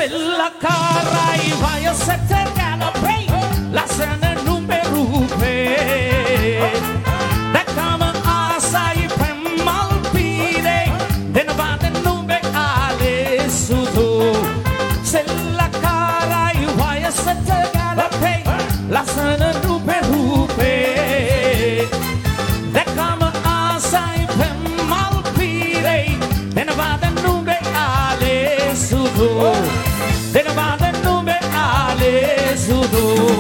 සෙල්ලකාරයි වයසට ගැලපෙයි ලස්සන නුඹේ රූපේ දැක්කම ආසයි පෙම්මල් පීරේ දෙනවාද නුඹේ ආලේ සුදු සෙල්ලකාරයි වයසට ගැලපෙයි ලස්සන නුඹේ රූපේ දැක්කම ආසයි පෙම්මල් පීරේ දෙනවාද නුඹේ ආලේ සුදු දෙනවාද නුඹේ ආලේ සුදු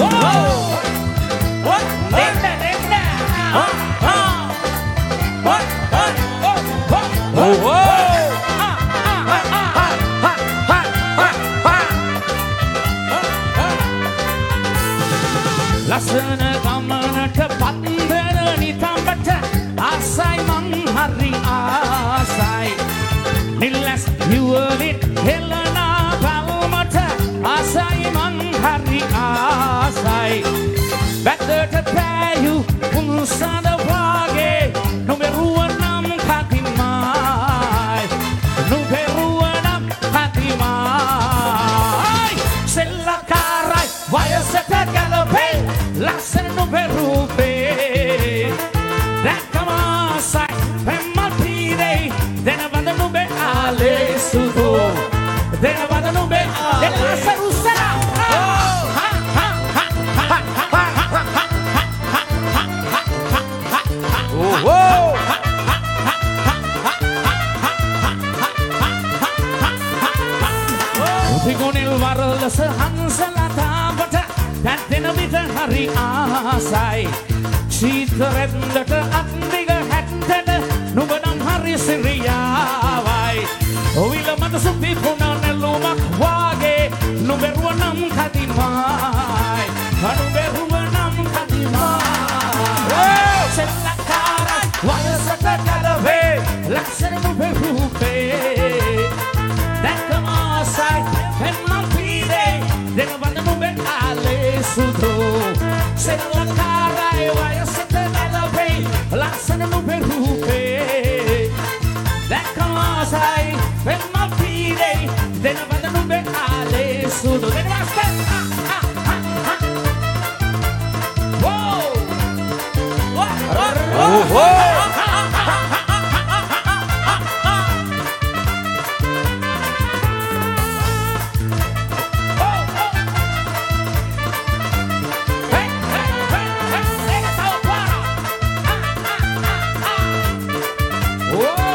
ලස්සන ගමනට පන්දන නිතඹට ආසයි මං හරි ආසයි නිල්ලස් යුවලින් හෙලනා බලමට ආසයි මං හරි ආසයි බැද්දට පෑයු උන්සඳ වාගේ නුඹේ රුව නම් කතිමයි නුඹේ රුව නම් කතිමයි සෙල්ලකාරයි වයසට ගැලපෙයි ලස්සන නුඹේ රූපේ දැක්කම ආසයි පෙම්මල් පීරේ දෙනවද නුඹේ ආලේ සුදු දෙනවද නුඹේ ආලේ සුදු Upigonil warles hansalataවට පැත්තෙන විට හරි ආසයි චීතරෙන්දට අත්දිග හැත්තට නුඹ නම් හරි සිරියාවයි ඔවිල මට සුපිපුණ නෙළුමක් වාගේ නුඹෙරුව නම් කතිමයි නුඹෙරුව නම් කතිමයි සෙල්ලකාරයි වයසට ගැලපෙයි ලස්සන නුඹේ රූපේ දැක්කම ආසයි පෙම්මල් පීරේ දෙනවද නුඹේ ආලේ සුදු සෙල්ලකාරයි වයසට ගැලපෙයි ලස්සන නුඹේ රූපේ දැක්කම ආසයි පෙම්මල් පීරේ දෙනවද නුඹේ ආලේ සුදු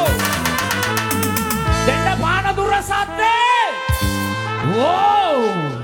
Whoa!